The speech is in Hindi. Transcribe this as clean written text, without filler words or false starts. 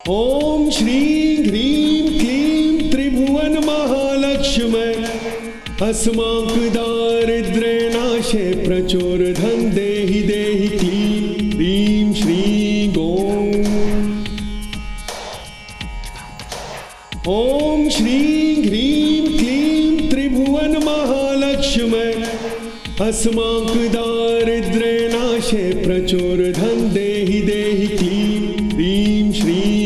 ओम श्री ह्रीं क्लीं त्रिभुवन महालक्ष्मै अस्माक दारिद्र्यनाशे, प्रचोर धन देहि देहि क्लीं ह्रीं श्रीं ॐ। ओम श्री ह्रीं क्लीं त्रिभुवन महालक्ष्मै अस्माक दारिद्र्यनाशे, प्रचोर धन देहि देहि क्लीं ह्रीं श्रीं